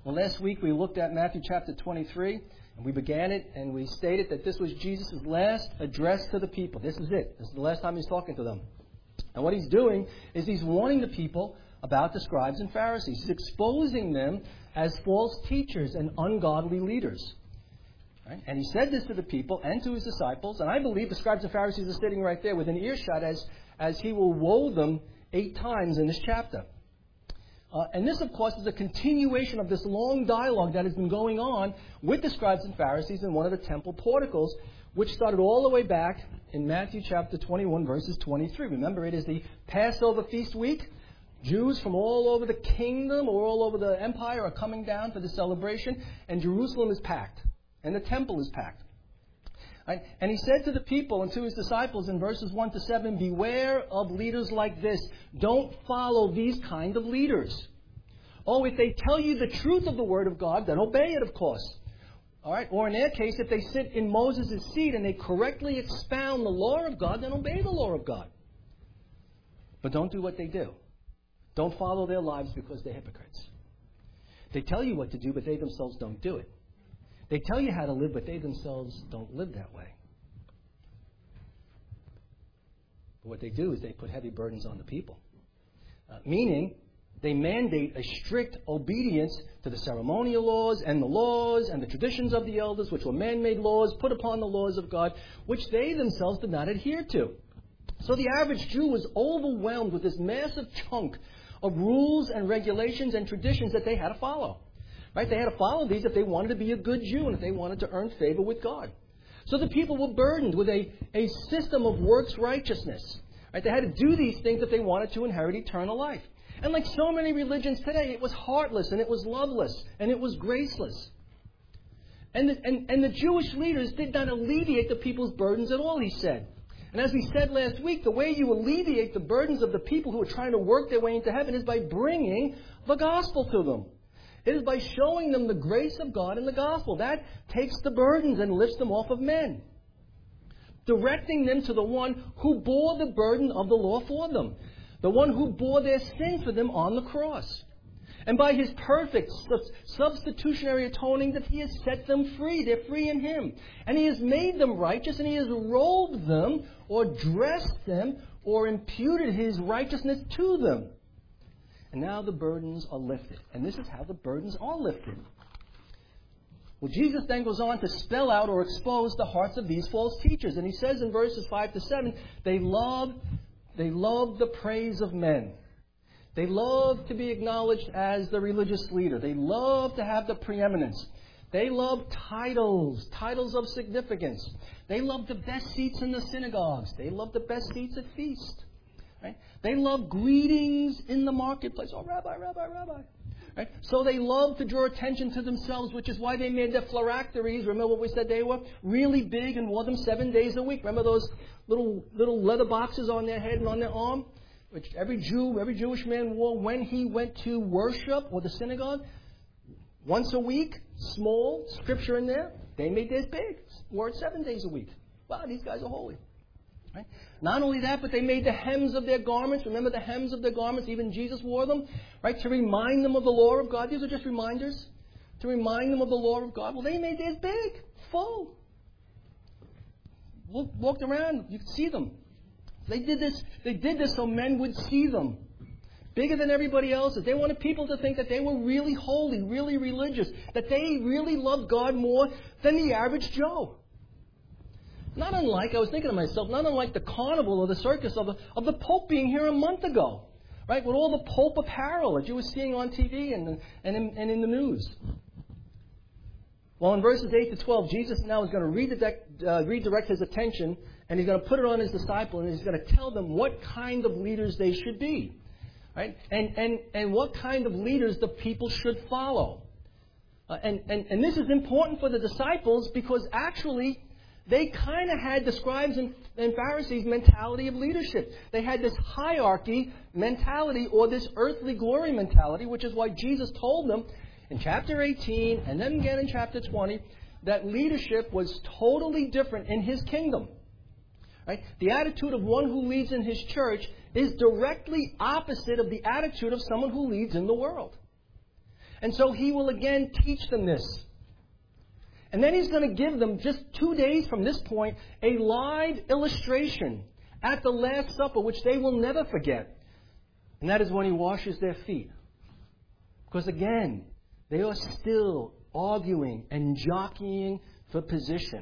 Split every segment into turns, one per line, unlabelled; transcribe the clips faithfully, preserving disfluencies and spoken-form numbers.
Well, last week we looked at Matthew chapter twenty-three, and we began it, and we stated that this was Jesus' last address to the people. This is it. This is the last time he's talking to them. And what he's doing is he's warning the people about the scribes and Pharisees. He's exposing them as false teachers and ungodly leaders. Right? And he said this to the people and to his disciples, and I believe the scribes and Pharisees are sitting right there within earshot as, as he will woe them eight times in this chapter. Uh, and this, of course, is a continuation of this long dialogue that has been going on with the scribes and Pharisees in one of the temple porticos, which started all the way back in Matthew chapter twenty-one, verses twenty-three. Remember, it is the Passover feast week. Jews from all over the kingdom or all over the empire are coming down for the celebration, and Jerusalem is packed, and the temple is packed. Right? And he said to the people and to his disciples in verses one to seven, beware of leaders like this. Don't follow these kind of leaders. Oh, if they tell you the truth of the word of God, then obey it, of course. All right? Or in their case, if they sit in Moses' seat and they correctly expound the law of God, then obey the law of God. But don't do what they do. Don't follow their lives because they're hypocrites. They tell you what to do, but they themselves don't do it. They tell you how to live, but they themselves don't live that way. But what they do is they put heavy burdens on the people. Uh, meaning, they mandate a strict obedience to the ceremonial laws and the laws and the traditions of the elders, which were man-made laws put upon the laws of God, which they themselves did not adhere to. So the average Jew was overwhelmed with this massive chunk of rules and regulations and traditions that they had to follow. Right? They had to follow these if they wanted to be a good Jew and if they wanted to earn favor with God. So the people were burdened with a, a system of works righteousness. Right? They had to do these things if they wanted to inherit eternal life. And like so many religions today, it was heartless and it was loveless and it was graceless. And the, and, and the Jewish leaders did not alleviate the people's burdens at all, he said. And as we said last week, the way you alleviate the burdens of the people who are trying to work their way into heaven is by bringing the gospel to them. It is by showing them the grace of God in the gospel. That takes the burdens and lifts them off of men. Directing them to the one who bore the burden of the law for them. The one who bore their sin for them on the cross. And by his perfect substitutionary atoning that he has set them free. They're free in him. And he has made them righteous and he has robed them or dressed them or imputed his righteousness to them. And now the burdens are lifted. And this is how the burdens are lifted. Well, Jesus then goes on to spell out or expose the hearts of these false teachers. And he says in verses five to seven, they love, they love the praise of men. They love to be acknowledged as the religious leader. They love to have the preeminence. They love titles, titles of significance. They love the best seats in the synagogues. They love the best seats at feast. Right? They love greetings in the marketplace. Oh, Rabbi, Rabbi, Rabbi. Right? So they love to draw attention to themselves, which is why they made their phylacteries. Remember what we said they were? Really big and wore them seven days a week. Remember those little little leather boxes on their head and on their arm? Which every Jew, every Jewish man wore when he went to worship or the synagogue. Once a week, small, scripture in there. They made theirs big. Wore it seven days a week. Wow, these guys are holy. Right? Not only that, but they made the hems of their garments. Remember the hems of their garments? Even Jesus wore them, right? To remind them of the law of God. These are just reminders. To remind them of the law of God. Well, they made theirs big, full. Walked around, you could see them. They did this. They did this so men would see them. Bigger than everybody else's. They wanted people to think that they were really holy, really religious, that they really loved God more than the average Joe. Not unlike, I was thinking to myself, not unlike the carnival or the circus of the, of the Pope being here a month ago. Right? With all the Pope apparel that you were seeing on T V and, and, in, and in the news. Well, in verses eight to twelve, Jesus now is going to redirect, uh, redirect his attention and he's going to put it on his disciples and he's going to tell them what kind of leaders they should be. Right? And, and, and what kind of leaders the people should follow. Uh, and, and, and this is important for the disciples because actually they kind of had the scribes and, and Pharisees' mentality of leadership. They had this hierarchy mentality or this earthly glory mentality, which is why Jesus told them in chapter eighteen and then again in chapter twenty that leadership was totally different in his kingdom. Right? The attitude of one who leads in his church is directly opposite of the attitude of someone who leads in the world. And so he will again teach them this. And then he's going to give them, just two days from this point, a live illustration at the Last Supper, which they will never forget. And that is when he washes their feet. Because again, they are still arguing and jockeying for position.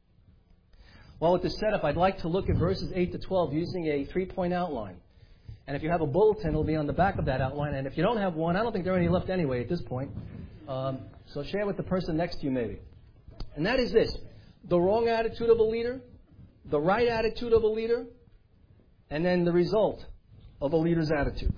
Well, with the setup, I'd like to look at verses eight to twelve using a three-point outline. And if you have a bulletin, it'll be on the back of that outline. And if you don't have one, I don't think there are any left anyway at this point. Um, so share with the person next to you maybe. And that is this: the wrong attitude of a leader, the right attitude of a leader, and then the result of a leader's attitude.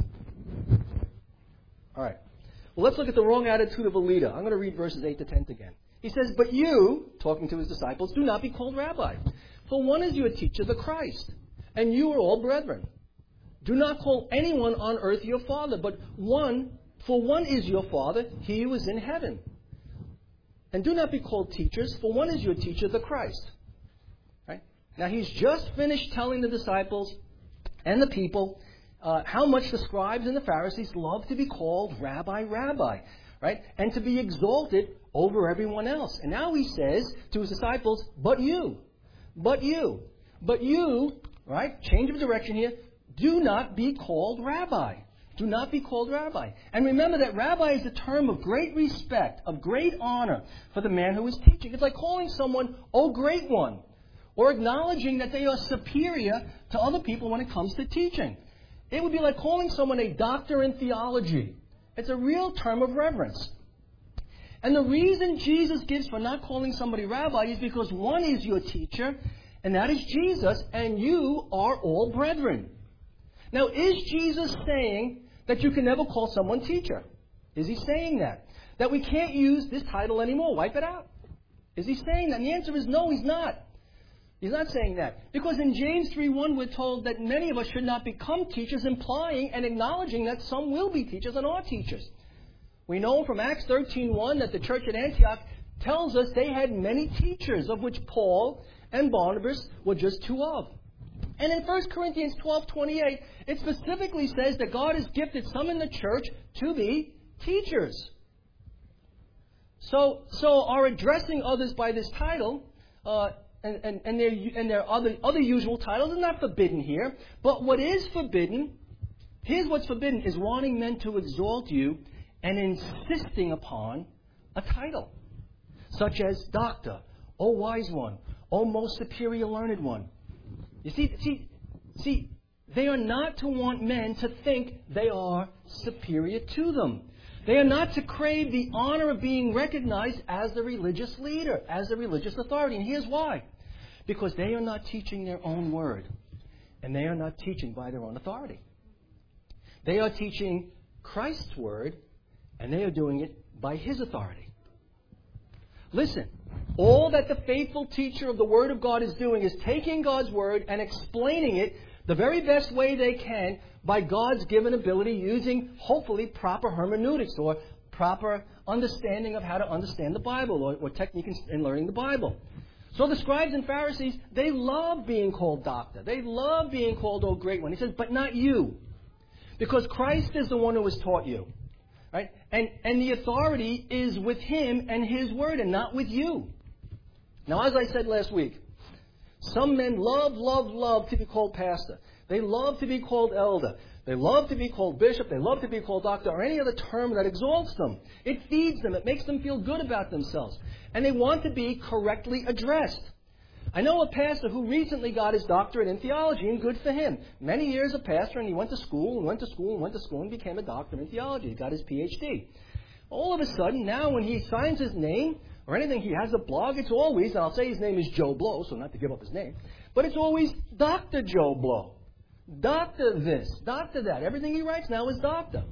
All right. Well, let's look at the wrong attitude of a leader. I'm going to read verses eight to ten again. He says, "But you," talking to his disciples, "do not be called rabbi, for one is your teacher, the Christ, and you are all brethren. Do not call anyone on earth your father, but one, for one is your Father, he who is in heaven. And do not be called teachers, for one is your teacher, the Christ." Right? Now, he's just finished telling the disciples and the people uh, how much the scribes and the Pharisees love to be called rabbi, rabbi, right? And to be exalted over everyone else. And now he says to his disciples, but you, but you, but you, right? Change of direction here. Do not be called rabbi. Do not be called rabbi. And remember that rabbi is a term of great respect, of great honor for the man who is teaching. It's like calling someone, "Oh, great one," or acknowledging that they are superior to other people when it comes to teaching. It would be like calling someone a doctor in theology. It's a real term of reverence. And the reason Jesus gives for not calling somebody rabbi is because one is your teacher, and that is Jesus, and you are all brethren. Now, is Jesus saying that you can never call someone teacher? Is he saying that? That we can't use this title anymore? Wipe it out. Is he saying that? And the answer is no, he's not. He's not saying that. Because in James three one, we're told that many of us should not become teachers, implying and acknowledging that some will be teachers and are teachers. We know from Acts thirteen one that the church at Antioch tells us they had many teachers, of which Paul and Barnabas were just two of. And in First Corinthians twelve twenty-eight, it specifically says that God has gifted some in the church to be teachers. So, so our addressing others by this title uh, and, and, and their, and their other, other usual titles is not forbidden here. But what is forbidden, here's what's forbidden, is wanting men to exalt you and insisting upon a title, such as doctor, O wise one, O most superior learned one. You see, see, see, they are not to want men to think they are superior to them. They are not to crave the honor of being recognized as the religious leader, as the religious authority. And here's why. Because they are not teaching their own word. And they are not teaching by their own authority. They are teaching Christ's word, and they are doing it by his authority. Listen, all that the faithful teacher of the Word of God is doing is taking God's Word and explaining it the very best way they can by God's given ability, using, hopefully, proper hermeneutics or proper understanding of how to understand the Bible or, or technique in, in learning the Bible. So the scribes and Pharisees, they love being called doctor. They love being called, "Oh, great one." He says, but not you. Because Christ is the one who has taught you. Right? And, and the authority is with him and his word and not with you. Now, as I said last week, some men love, love, love to be called pastor. They love to be called elder. They love to be called bishop. They love to be called doctor or any other term that exalts them. It feeds them. It makes them feel good about themselves. And they want to be correctly addressed. I know a pastor who recently got his doctorate in theology, and good for him. Many years a pastor, and he went to school, and went to school, and went to school, and became a doctor in theology. He got his P H D. All of a sudden, now when he signs his name, or anything, he has a blog, it's always, and I'll say his name is Joe Blow, so not to give up his name, but it's always Doctor Joe Blow. Doctor this, Doctor that. Everything he writes now is doctor.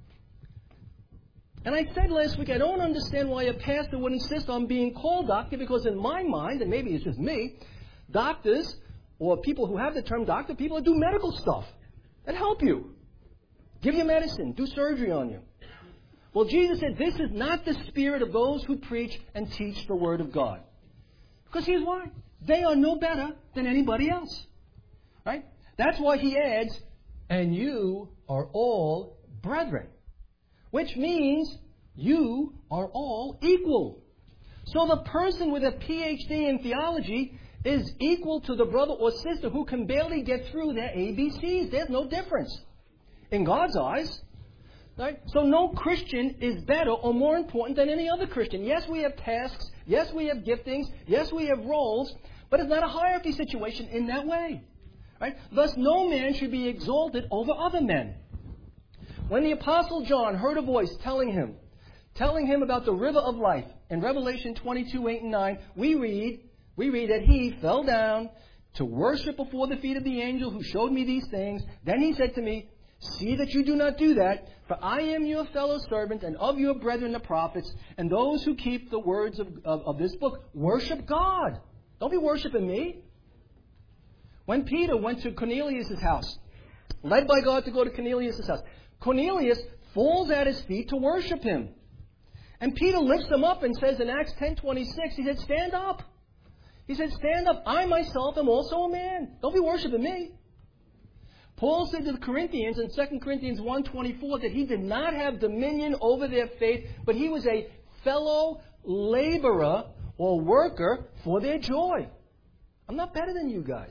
And I said last week, I don't understand why a pastor would insist on being called doctor, because in my mind, and maybe it's just me, doctors, or people who have the term doctor, people that do medical stuff that help you, give you medicine, do surgery on you. Well, Jesus said this is not the spirit of those who preach and teach the Word of God. Because here's why. They are no better than anybody else. Right? That's why he adds, and you are all brethren. Which means You are all equal. So the person with a P H D in theology is equal to the brother or sister who can barely get through their A B Cs. There's no difference in God's eyes. Right? So no Christian is better or more important than any other Christian. Yes, we have tasks. Yes, we have giftings. Yes, we have roles. But it's not a hierarchy situation in that way. Right? Thus, no man should be exalted over other men. When the Apostle John heard a voice telling him, telling him about the river of life, in Revelation twenty-two, eight and nine, we read, we read that he fell down to worship before the feet of the angel who showed me these things. Then he said to me, see that you do not do that, for I am your fellow servant and of your brethren the prophets, and those who keep the words of, of, of this book. Worship God. Don't be worshiping me. When Peter went to Cornelius' house, led by God to go to Cornelius' house, Cornelius falls at his feet to worship him. And Peter lifts him up and says in Acts ten twenty-six, he said, stand up. He said, stand up. I myself am also a man. Don't be worshiping me. Paul said to the Corinthians in Second Corinthians one twenty-four that he did not have dominion over their faith, but he was a fellow laborer or worker for their joy. I'm not better than you guys.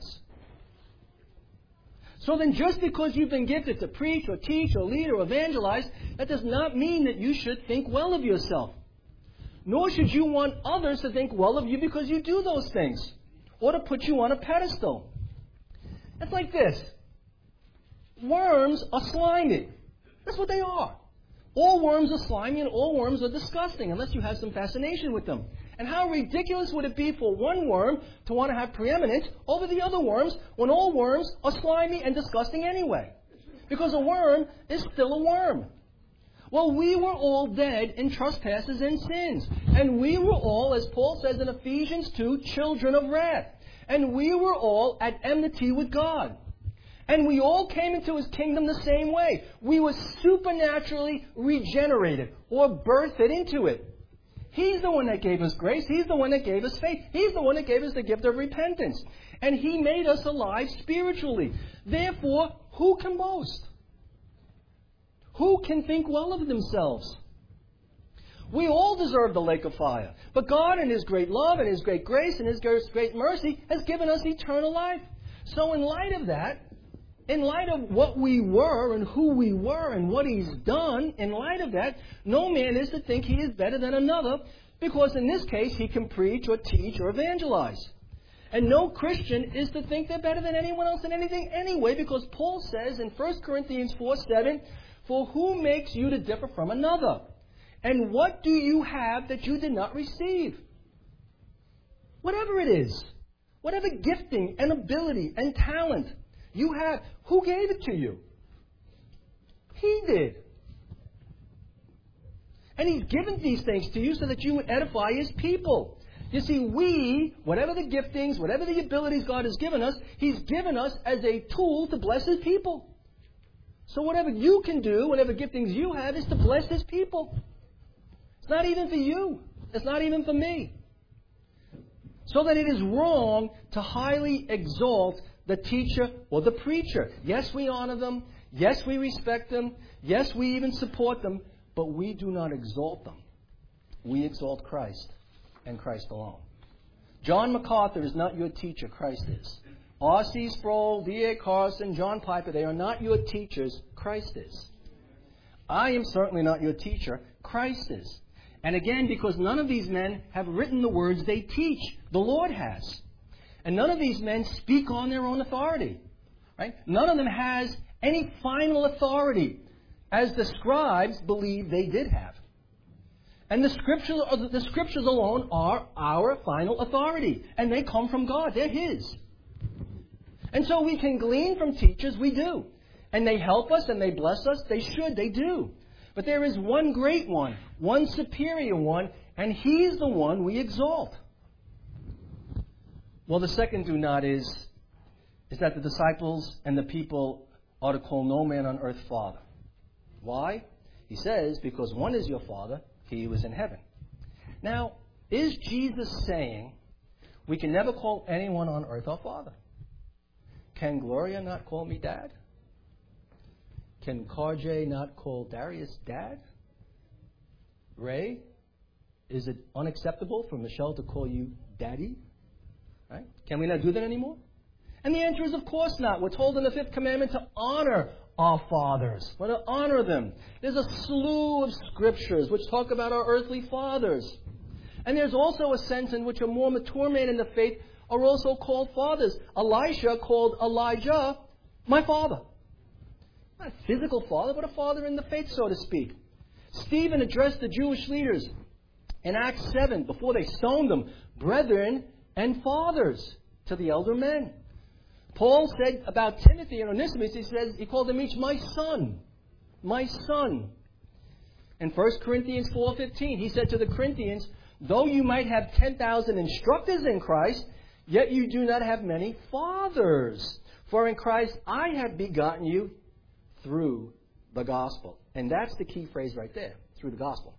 So then just because you've been gifted to preach or teach or lead or evangelize, that does not mean that you should think well of yourself. Nor should you want others to think well of you because you do those things, or to put you on a pedestal. It's like this. Worms are slimy. That's what they are. All worms are slimy and all worms are disgusting unless you have some fascination with them. And how ridiculous would it be for one worm to want to have preeminence over the other worms when all worms are slimy and disgusting anyway? Because a worm is still a worm. Well, we were all dead in trespasses and sins. And we were all, as Paul says in Ephesians two, children of wrath. And we were all at enmity with God. And we all came into His kingdom the same way. We were supernaturally regenerated or birthed into it. He's the one that gave us grace. He's the one that gave us faith. He's the one that gave us the gift of repentance. And He made us alive spiritually. Therefore, who can boast? Who can think well of themselves? We all deserve the lake of fire. But God, in His great love and His great grace and His great mercy, has given us eternal life. So in light of that, in light of what we were and who we were and what He's done, in light of that, no man is to think he is better than another, because in this case he can preach or teach or evangelize. And no Christian is to think they're better than anyone else in anything anyway, because Paul says in First Corinthians four seven, for who makes you to differ from another? And what do you have that you did not receive? Whatever it is, whatever gifting and ability and talent you have, who gave it to you? He did. And He's given these things to you so that you would edify His people. You see, we, whatever the giftings, whatever the abilities God has given us, He's given us as a tool to bless His people. So whatever you can do, whatever giftings you have, is to bless His people. It's not even for you. It's not even for me. So that it is wrong to highly exalt the teacher or the preacher. Yes, we honor them. Yes, we respect them. Yes, we even support them. But we do not exalt them. We exalt Christ and Christ alone. John MacArthur is not your teacher. Christ is. R C Sproul, D A Carson, John Piper, they are not your teachers. Christ is. I am certainly not your teacher. Christ is. And again, because none of these men have written the words they teach. The Lord has. And none of these men speak on their own authority. Right? None of them has any final authority, as the scribes believed they did have. And the scriptures, the scriptures alone are our final authority. And they come from God. They're His. And so we can glean from teachers. We do. And they help us and they bless us. They should. They do. But there is one great one, one superior one, and He's the one we exalt. Well, the second do not is, is that the disciples and the people are to call no man on earth Father. Why? He says, because one is your Father, He who is in heaven. Now, is Jesus saying we can never call anyone on earth our Father? Can Gloria not call me Dad? Can Carjay not call Darius Dad? Ray, is it unacceptable for Michelle to call you Daddy? Right? Can we not do that anymore? And the answer is, of course not. We're told in the fifth commandment to honor our fathers. We're to honor them. There's a slew of scriptures which talk about our earthly fathers. And there's also a sense in which a more mature man in the faith are also called fathers. Elisha called Elijah my father. Not a physical father, but a father in the faith, so to speak. Stephen addressed the Jewish leaders in Acts seven, before they stoned them, brethren and fathers to the elder men. Paul said about Timothy and Onesimus, he says he called them each my son, my son. In First Corinthians four fifteen, he said to the Corinthians, though you might have ten thousand instructors in Christ, yet you do not have many fathers. For in Christ I have begotten you through the gospel. And that's the key phrase right there, through the gospel.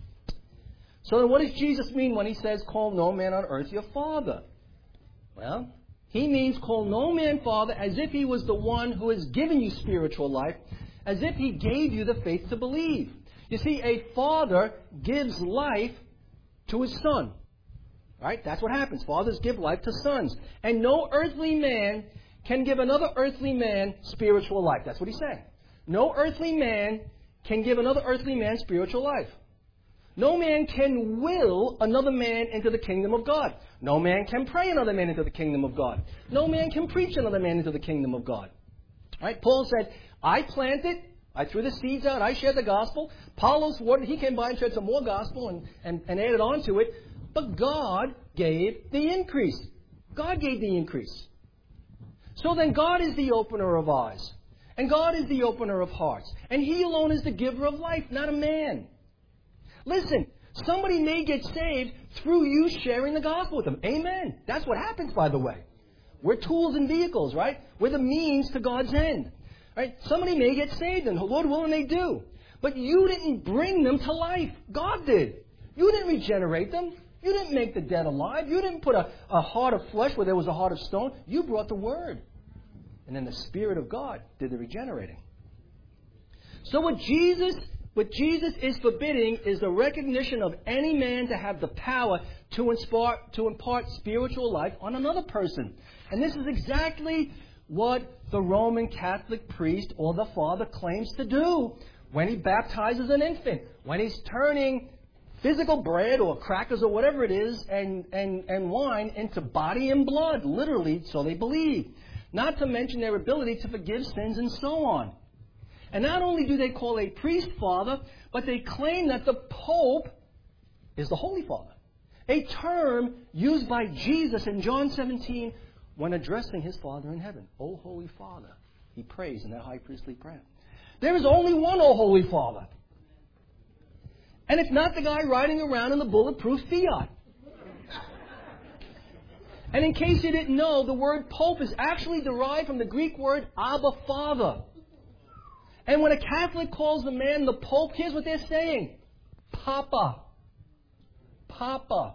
So then what does Jesus mean when he says, call no man on earth your father? Well, he means call no man father as if he was the one who has given you spiritual life, as if he gave you the faith to believe. You see, a father gives life to his son. Right? That's what happens. Fathers give life to sons. And no earthly man can give another earthly man spiritual life. That's what he's saying. No earthly man can give another earthly man spiritual life. No man can will another man into the kingdom of God. No man can pray another man into the kingdom of God. No man can preach another man into the kingdom of God. Right? Paul said, I planted, I threw the seeds out, I shared the gospel. Apollos watered, he came by and shared some more gospel and, and, and added on to it. But God gave the increase. God gave the increase. So then God is the opener of eyes. And God is the opener of hearts. And He alone is the giver of life, not a man. Listen, somebody may get saved through you sharing the gospel with them. Amen. That's what happens, by the way. We're tools and vehicles, right? We're the means to God's end. Right? Somebody may get saved, and Lord willing, they do. But you didn't bring them to life. God did. You didn't regenerate them. You didn't make the dead alive. You didn't put a, a heart of flesh where there was a heart of stone. You brought the Word. And then the Spirit of God did the regenerating. So what Jesus, what Jesus is forbidding is the recognition of any man to have the power to inspire, to impart spiritual life on another person. And this is exactly what the Roman Catholic priest or the father claims to do when he baptizes an infant. When he's turning physical bread or crackers or whatever it is and, and, and wine into body and blood, literally, so they believe. Not to mention their ability to forgive sins and so on. And not only do they call a priest father, but they claim that the Pope is the Holy Father. A term used by Jesus in John seventeen when addressing His Father in heaven. O Holy Father, He prays in that high priestly prayer. There is only one O Holy Father. And it's not the guy riding around in the bulletproof Fiat. And in case you didn't know, the word Pope is actually derived from the Greek word Abba, Father. And when a Catholic calls the man the Pope, here's what they're saying. Papa. Papa.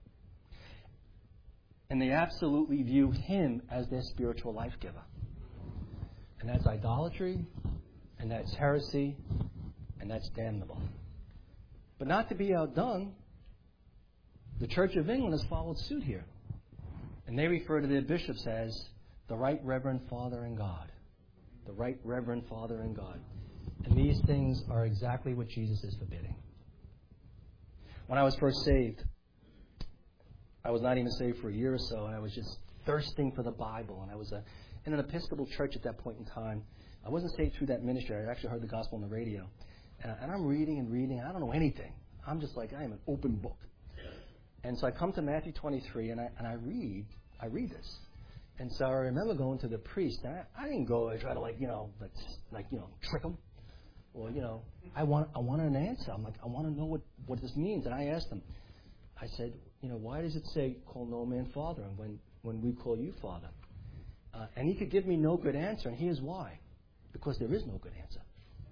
And they absolutely view him as their spiritual life giver. And that's idolatry, and that's heresy, and that's damnable. But not to be outdone, the Church of England has followed suit here. And they refer to their bishops as the Right Reverend Father in God. The Right Reverend Father in God. And these things are exactly what Jesus is forbidding. When I was first saved, I was not even saved for a year or so, and I was just thirsting for the Bible. And I was a, in an Episcopal church at that point in time. I wasn't saved through that ministry. I actually heard the gospel on the radio. And, and I'm reading and reading, and I don't know anything. I'm just like, I am an open book. And so I come to Matthew twenty-three, and I and I read, I read this. And so I remember going to the priest, and I, I didn't go and try to like, you know, like, like you know, trick him. Or, you know, I want I wanted an answer. I'm like, I want to know what, what this means. And I asked him, I said, you know, why does it say, call no man father, and when, when we call you father? Uh, and he could give me no good answer, and here's why. Because there is no good answer.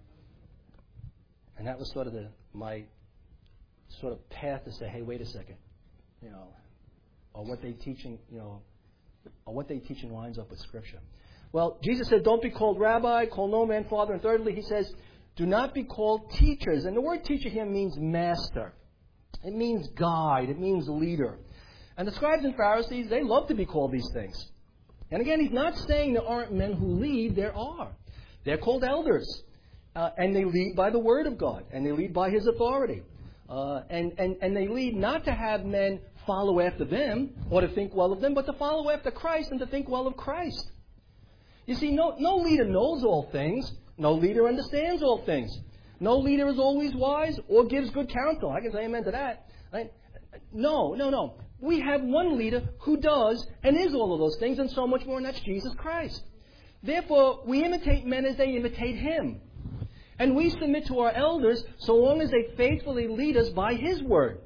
And that was sort of the my sort of path to say, hey, wait a second. You know, or what they teaching, you know, or what they teaching lines up with Scripture. Well, Jesus said, don't be called rabbi, call no man father. And thirdly, He says, Do not be called teachers. And the word teacher here means master. It means guide. It means leader. And the scribes and Pharisees, they love to be called these things. And again, he's not saying there aren't men who lead. There are. They're called elders. Uh, and they lead by the word of God. And they lead by his authority. Uh, and, and, and they lead not to have men follow after them or to think well of them, but to follow after Christ and to think well of Christ. You see, no, no leader knows all things. No leader understands all things. No leader is always wise or gives good counsel. I can say amen to that. Right? No, no, no. We have one leader who does and is all of those things and so much more, and that's Jesus Christ. Therefore, we imitate men as they imitate him. And we submit to our elders so long as they faithfully lead us by his word.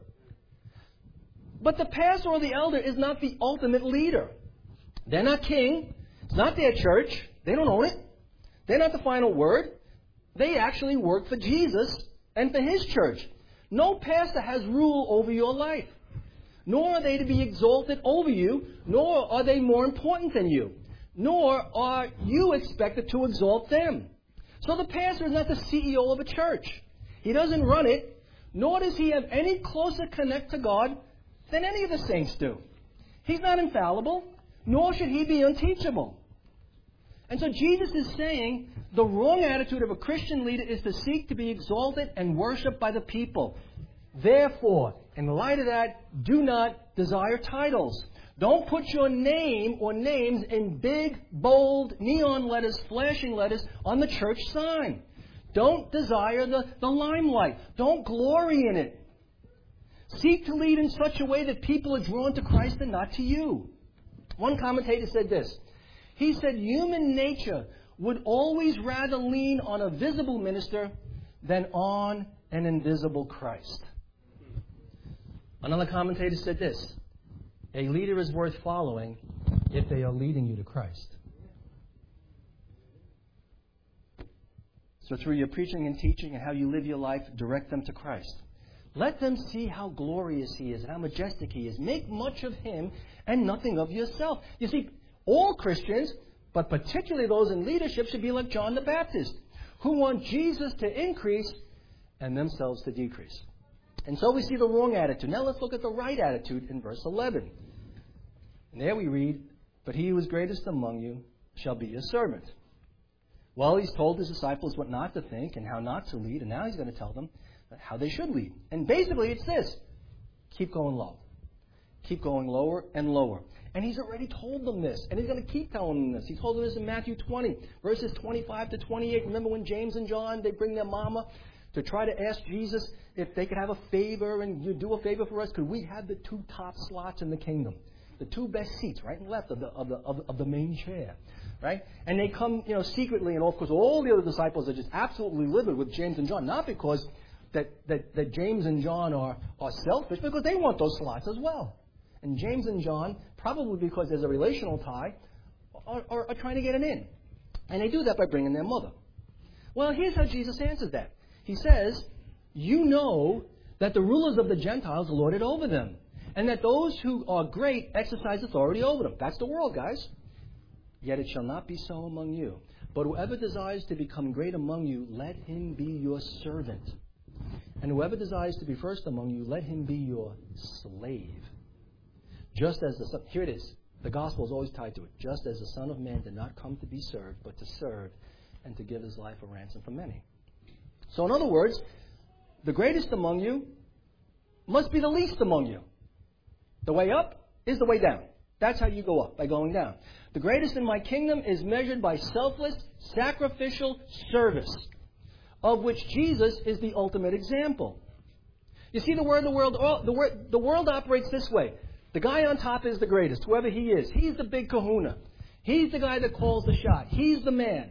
But the pastor or the elder is not the ultimate leader. They're not king. It's not their church. They don't own it. They're not the final word. They actually work for Jesus and for his church. No pastor has rule over your life. Nor are they to be exalted over you, nor are they more important than you. Nor are you expected to exalt them. So the pastor is not the C E O of a church. He doesn't run it, nor does he have any closer connect to God than any of the saints do. He's not infallible, nor should he be unteachable. And so Jesus is saying the wrong attitude of a Christian leader is to seek to be exalted and worshipped by the people. Therefore, in light of that, do not desire titles. Don't put your name or names in big, bold, neon letters, flashing letters on the church sign. Don't desire the, the limelight. Don't glory in it. Seek to lead in such a way that people are drawn to Christ and not to you. One commentator said this. He said human nature would always rather lean on a visible minister than on an invisible Christ. Another commentator said this. A leader is worth following if they are leading you to Christ. So through your preaching and teaching and how you live your life, direct them to Christ. Let them see how glorious he is and how majestic he is. Make much of him and nothing of yourself. You see, all Christians, but particularly those in leadership, should be like John the Baptist, who want Jesus to increase and themselves to decrease. And so we see the wrong attitude. Now let's look at the right attitude in verse eleven. And there we read, but he who is greatest among you shall be your servant. Well, he's told his disciples what not to think and how not to lead, and now he's going to tell them how they should lead. And basically it's this. Keep going low. Keep going lower and lower. And he's already told them this, and he's going to keep telling them this. He told them this in Matthew twenty, verses twenty-five to twenty-eight. Remember when James and John, they bring their mama to try to ask Jesus if they could have a favor, and you do a favor for us? Could we have the two top slots in the kingdom? The two best seats, right and left of the of the of, of the main chair, right? And they come, you know, secretly, and of course all the other disciples are just absolutely livid with James and John, not because that that, that James and John are, are selfish, because they want those slots as well. And James and John, probably because there's a relational tie, are, are, are trying to get an in. And they do that by bringing their mother. Well, here's how Jesus answers that. He says, you know that the rulers of the Gentiles lord it over them, and that those who are great exercise authority over them. That's the world, guys. Yet it shall not be so among you. But whoever desires to become great among you, let him be your servant. And whoever desires to be first among you, let him be your slave. Just as the Son, here it is. The gospel is always tied to it. Just as the Son of Man did not come to be served, but to serve and to give his life a ransom for many. So in other words, the greatest among you must be the least among you. The way up is the way down. That's how you go up, by going down. The greatest in my kingdom is measured by selfless, sacrificial service, of which Jesus is the ultimate example. You see, the word, the world, the word, the world operates this way. The guy on top is the greatest, whoever he is. He's the big kahuna. He's the guy that calls the shot. He's the man.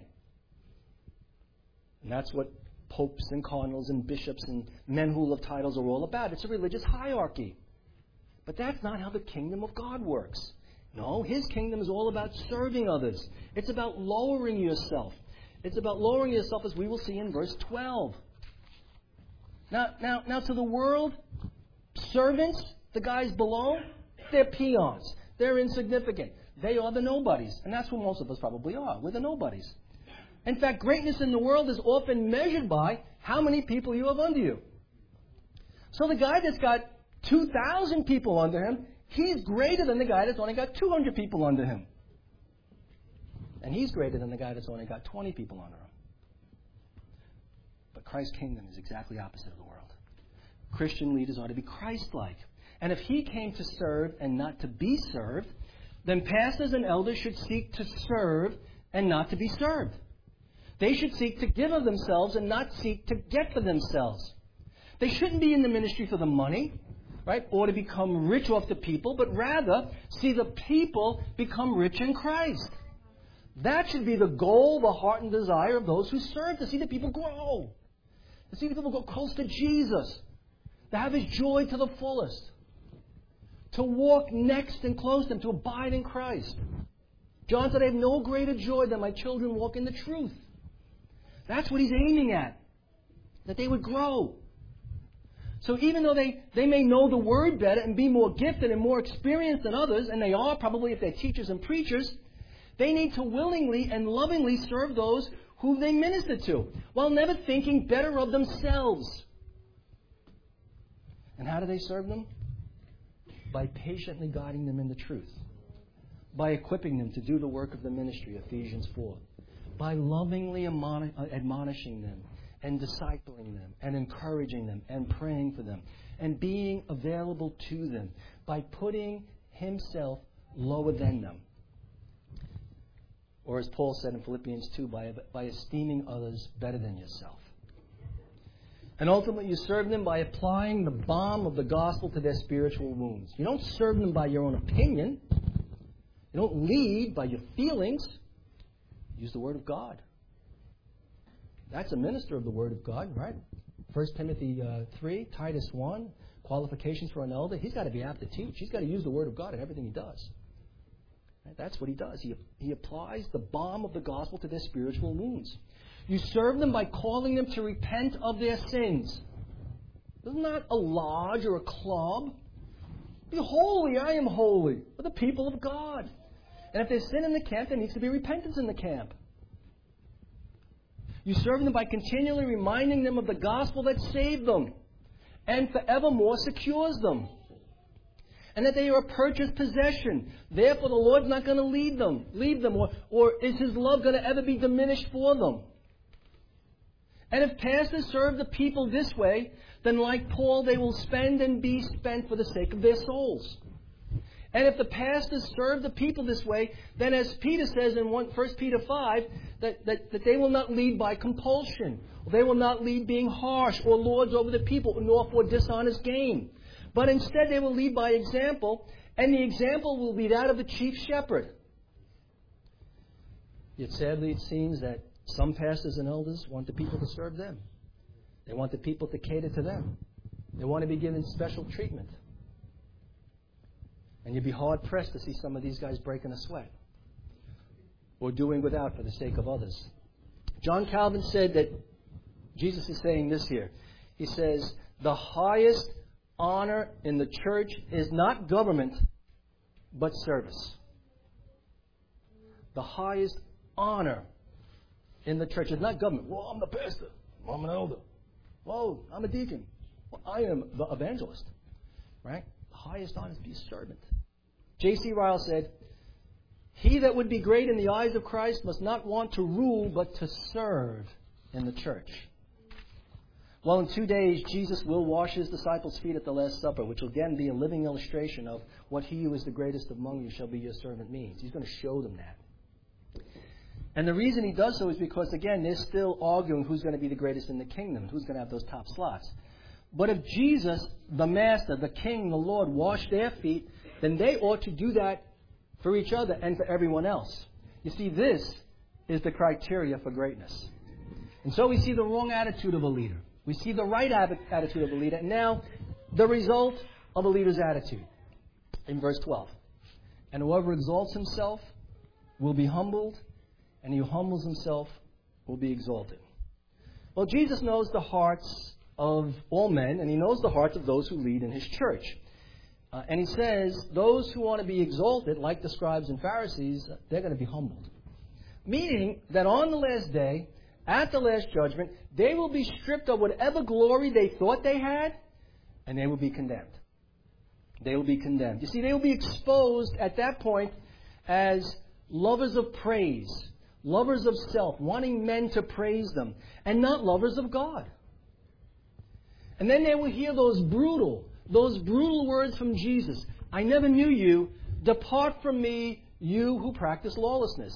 And that's what popes and cardinals and bishops and men who love titles are all about. It's a religious hierarchy. But that's not how the kingdom of God works. No, his kingdom is all about serving others. It's about lowering yourself. It's about lowering yourself, as we will see in verse twelve. Now, now, now to the world, servants, the guys below, they're peons. They're insignificant. They are the nobodies. And that's what most of us probably are. We're the nobodies. In fact, greatness in the world is often measured by how many people you have under you. So the guy that's got two thousand people under him, he's greater than the guy that's only got two hundred people under him. And he's greater than the guy that's only got twenty people under him. But Christ's kingdom is exactly opposite of the world. Christian leaders are to be Christ-like. And if he came to serve and not to be served, then pastors and elders should seek to serve and not to be served. They should seek to give of themselves and not seek to get for themselves. They shouldn't be in the ministry for the money, right, or to become rich off the people, but rather see the people become rich in Christ. That should be the goal, the heart and desire of those who serve, to see the people grow, to see the people go close to Jesus, to have His joy to the fullest, to walk next and close to Him, to abide in Christ. John said, I have no greater joy than my children walk in the truth. That's what he's aiming at, that they would grow. So even though they, they may know the Word better and be more gifted and more experienced than others, and they are probably if they're teachers and preachers, they need to willingly and lovingly serve those who they minister to, while never thinking better of themselves. And how do they serve them? By patiently guiding them in the truth. By equipping them to do the work of the ministry, Ephesians four. By lovingly admonishing them and discipling them and encouraging them and praying for them and being available to them. By putting himself lower than them. Or as Paul said in Philippians two, by, by esteeming others better than yourself. And ultimately you serve them by applying the balm of the gospel to their spiritual wounds. You don't serve them by your own opinion. You don't lead by your feelings. Use the Word of God. That's a minister of the Word of God, right? First Timothy uh, three, Titus one, qualifications for an elder. He's got to be apt to teach. He's got to use the Word of God in everything he does. Right? That's what he does. He, he applies the balm of the gospel to their spiritual wounds. You serve them by calling them to repent of their sins. This is not a lodge or a club. Be holy, I am holy. We're the people of God. And if there's sin in the camp, there needs to be repentance in the camp. You serve them by continually reminding them of the gospel that saved them and forevermore secures them. And that they are a purchased possession. Therefore, the Lord's not going to lead them, leave them, or, or is His love going to ever be diminished for them? And if pastors serve the people this way, then like Paul, they will spend and be spent for the sake of their souls. And if the pastors serve the people this way, then as Peter says in First Peter five, that, that, that they will not lead by compulsion. They will not lead being harsh or lords over the people, nor for dishonest gain. But instead they will lead by example, and the example will be that of the chief shepherd. Yet sadly it seems that some pastors and elders want the people to serve them. They want the people to cater to them. They want to be given special treatment. And you'd be hard-pressed to see some of these guys breaking a sweat or doing without for the sake of others. John Calvin said that Jesus is saying this here. He says, the highest honor in the church is not government, but service. The highest honor in the church is not government. Well, I'm the pastor. Well, I'm an elder. Well, I'm a deacon. Well, I am the evangelist. Right? The highest honor is to be a servant. J C Ryle said, he that would be great in the eyes of Christ must not want to rule, but to serve in the church. Well, in two days, Jesus will wash His disciples' feet at the Last Supper, which will again be a living illustration of what He who is the greatest among you shall be your servant means. He's going to show them that. And the reason He does so is because, again, they're still arguing who's going to be the greatest in the kingdom, who's going to have those top slots. But if Jesus, the Master, the King, the Lord, washed their feet, then they ought to do that for each other and for everyone else. You see, this is the criteria for greatness. And so we see the wrong attitude of a leader. We see the right attitude of a leader. And now, the result of a leader's attitude. In verse twelve. And whoever exalts himself will be humbled, and he who humbles himself will be exalted. Well, Jesus knows the hearts of all men, and He knows the hearts of those who lead in His church. Uh, and He says, those who want to be exalted, like the scribes and Pharisees, they're going to be humbled. Meaning that on the last day, at the last judgment, they will be stripped of whatever glory they thought they had, and they will be condemned. They will be condemned. You see, they will be exposed at that point as lovers of praise, lovers of self, wanting men to praise them, and not lovers of God. And then they will hear those brutal, those brutal words from Jesus. I never knew you. Depart from me, you who practice lawlessness.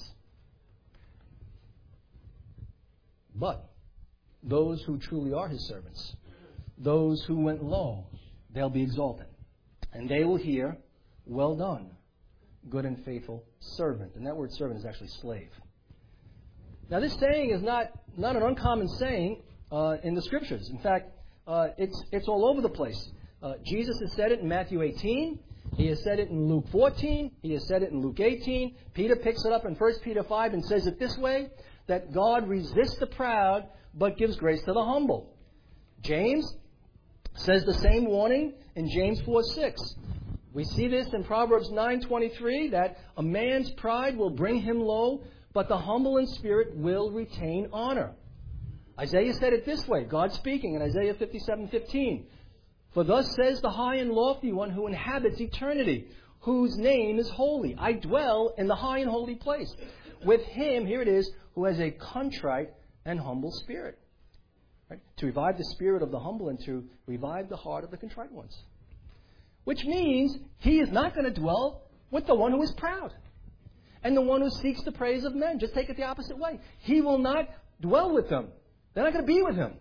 But those who truly are his servants, those who went low, they'll be exalted. And they will hear, well done, good and faithful servant. And that word servant is actually slave. Now this saying is not, not an uncommon saying uh, in the Scriptures. In fact, uh, it's, it's all over the place. Uh, Jesus has said it in Matthew eighteen. He has said it in Luke fourteen. He has said it in Luke eighteen. Peter picks it up in First Peter five and says it this way, that God resists the proud but gives grace to the humble. James says the same warning in James four six. We see this in Proverbs nine twenty-three, that a man's pride will bring him low, but the humble in spirit will retain honor. Isaiah said it this way, God speaking in Isaiah fifty-seven fifteen. For thus says the high and lofty one who inhabits eternity, whose name is holy. I dwell in the high and holy place. With him, here it is, who has a contrite and humble spirit. Right? To revive the spirit of the humble and to revive the heart of the contrite ones. Which means he is not going to dwell with the one who is proud and the one who seeks the praise of men. Just take it the opposite way. He will not dwell with them. They're not going to be with him.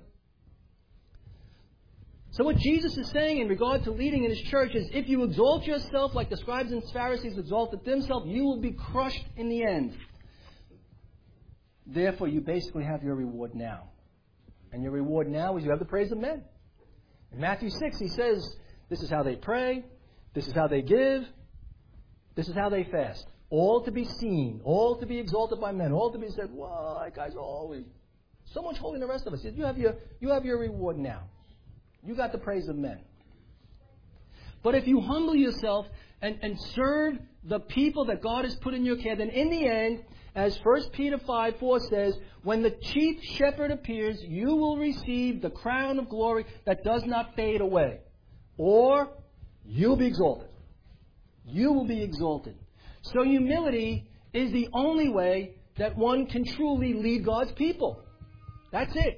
So what Jesus is saying in regard to leading in his church is, if you exalt yourself like the scribes and Pharisees exalted themselves, you will be crushed in the end. Therefore, you basically have your reward now. And your reward now is you have the praise of men. In Matthew six, he says, this is how they pray, this is how they give, this is how they fast. All to be seen, all to be exalted by men, all to be said, wow, that guy's holy. So much holier than the rest of us. He said, you have your, you have your reward now. You got the praise of men. But if you humble yourself and, and serve the people that God has put in your care, then in the end, as First Peter five four says, when the chief shepherd appears, you will receive the crown of glory that does not fade away. Or you'll be exalted. You will be exalted. So humility is the only way that one can truly lead God's people. That's it.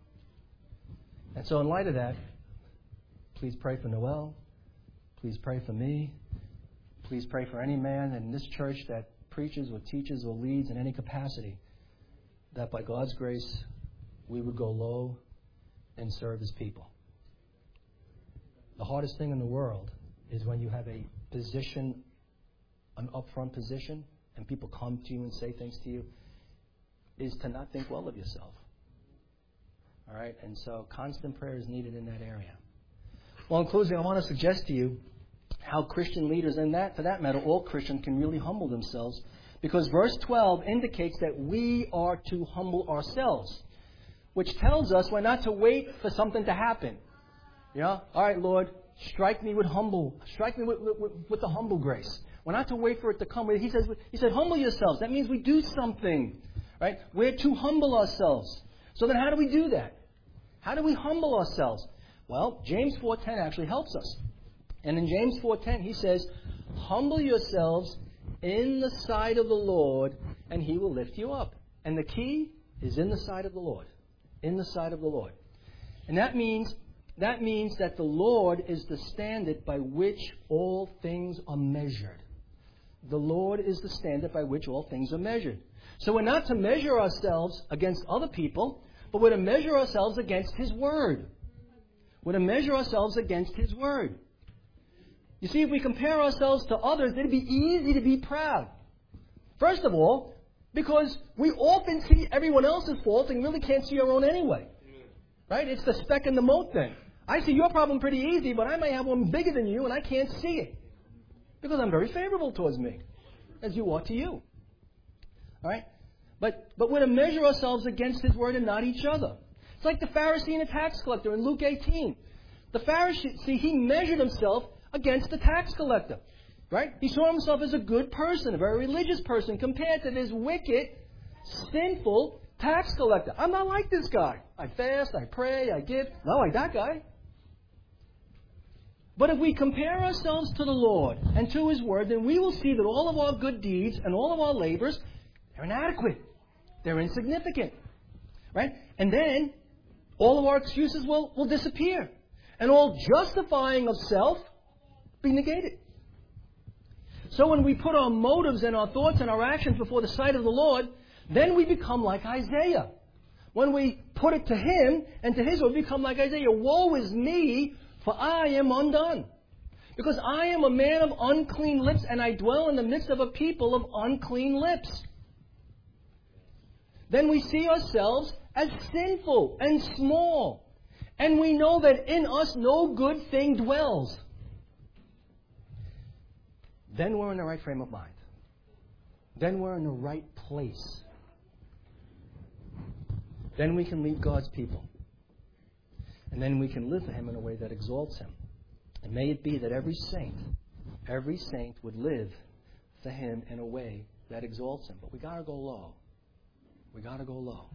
And so in light of that, please pray for Noel. Please pray for me. Please pray for any man in this church that preaches or teaches or leads in any capacity, that by God's grace we would go low and serve his people. The hardest thing in the world is when you have a position, an upfront position, and people come to you and say things to you, is to not think well of yourself. All right? And so constant prayer is needed in that area. Well, in closing, I want to suggest to you how Christian leaders, and that, for that matter, all Christians can really humble themselves. Because verse twelve indicates that we are to humble ourselves, which tells us we're not to wait for something to happen. You know, all right, Lord, strike me with humble, strike me with, with, with the humble grace. We're not to wait for it to come. He says, he said, humble yourselves. That means we do something, right? We're to humble ourselves. So then how do we do that? How do we humble ourselves? Well, James four ten actually helps us. And in James four ten, he says, humble yourselves in the sight of the Lord, and he will lift you up. And the key is in the sight of the Lord. In the sight of the Lord. And that means, that means that the Lord is the standard by which all things are measured. The Lord is the standard by which all things are measured. So we're not to measure ourselves against other people, but we're to measure ourselves against his word. We're to measure ourselves against his word. You see, if we compare ourselves to others, it'd be easy to be proud. First of all, because we often see everyone else's faults and really can't see our own anyway. Right? It's the speck in the moat thing. I see your problem pretty easy, but I may have one bigger than you and I can't see it. Because I'm very favorable towards me, as you are to you. All right? But, but we're to measure ourselves against his word and not each other. It's like the Pharisee and the tax collector in Luke eighteen. The Pharisee, see, he measured himself against the tax collector. Right? He saw himself as a good person, a very religious person, compared to this wicked sinful tax collector. I'm not like this guy. I fast, I pray, I give. Not like that guy. But if we compare ourselves to the Lord and to His Word, then we will see that all of our good deeds and all of our labors, they're inadequate. They're insignificant. Right? And then all of our excuses will, will disappear. And all justifying of self be negated. So when we put our motives and our thoughts and our actions before the sight of the Lord, then we become like Isaiah. When we put it to Him and to His Word, we become like Isaiah. Woe is me, for I am undone. Because I am a man of unclean lips, and I dwell in the midst of a people of unclean lips. Then we see ourselves as sinful and small. And we know that in us no good thing dwells. Then we're in the right frame of mind. Then we're in the right place. Then we can lead God's people. And then we can live for Him in a way that exalts Him. And may it be that every saint, every saint would live for Him in a way that exalts Him. But we got to go low. We got to go low.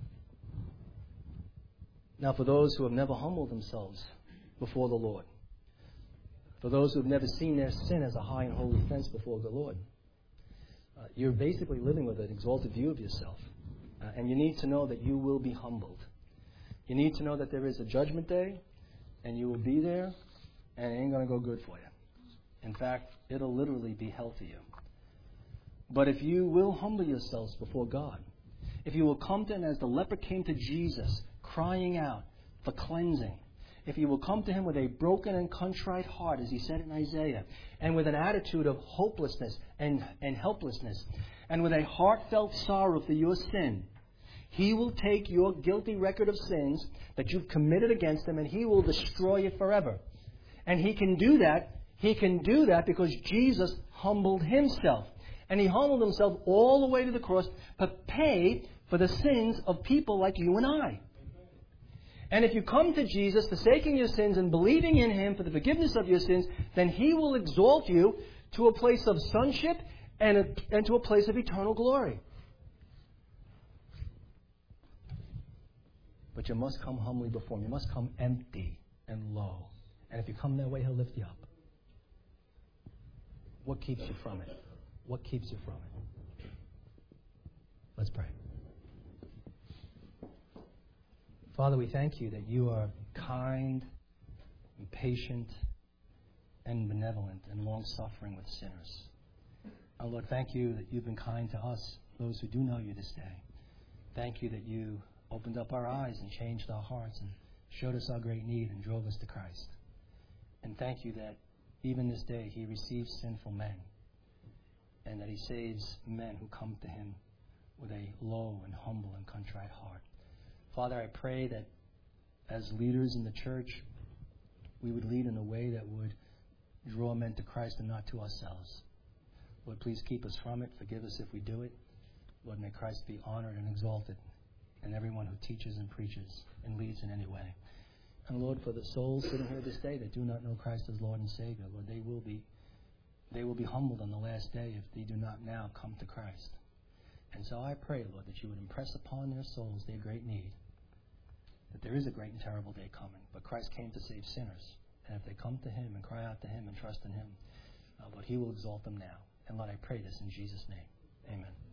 Now, for those who have never humbled themselves before the Lord, for those who have never seen their sin as a high and holy fence before the Lord, uh, you're basically living with an exalted view of yourself. Uh, and you need to know that you will be humbled. You need to know that there is a judgment day, and you will be there, and it ain't going to go good for you. In fact, it'll literally be hell to you. But if you will humble yourselves before God, if you will come to Him as the leper came to Jesus, crying out for cleansing, if you will come to Him with a broken and contrite heart, as He said in Isaiah, and with an attitude of hopelessness and, and helplessness, and with a heartfelt sorrow for your sin, He will take your guilty record of sins that you've committed against Him, and He will destroy it forever. And He can do that. He can do that because Jesus humbled Himself. And He humbled Himself all the way to the cross to pay for the sins of people like you and I. And if you come to Jesus, forsaking your sins and believing in Him for the forgiveness of your sins, then He will exalt you to a place of sonship and, a, and to a place of eternal glory. But you must come humbly before Him. You must come empty and low. And if you come that way, He'll lift you up. What keeps you from it? What keeps you from it? Let's pray. Father, we thank You that You are kind and patient and benevolent and long-suffering with sinners. And Lord, thank You that You've been kind to us, those who do know You this day. Thank You that You opened up our eyes and changed our hearts and showed us our great need and drove us to Christ. And thank You that even this day He receives sinful men and that He saves men who come to Him with a low and humble and contrite heart. Father, I pray that as leaders in the church, we would lead in a way that would draw men to Christ and not to ourselves. Lord, please keep us from it. Forgive us if we do it. Lord, may Christ be honored and exalted in everyone who teaches and preaches and leads in any way. And Lord, for the souls sitting here this day that do not know Christ as Lord and Savior, Lord, they will be they will be humbled on the last day if they do not now come to Christ. And so I pray, Lord, that You would impress upon their souls their great need, that there is a great and terrible day coming, but Christ came to save sinners. And if they come to Him and cry out to Him and trust in Him, uh, Lord, He will exalt them now. And Lord, I pray this in Jesus' name. Amen.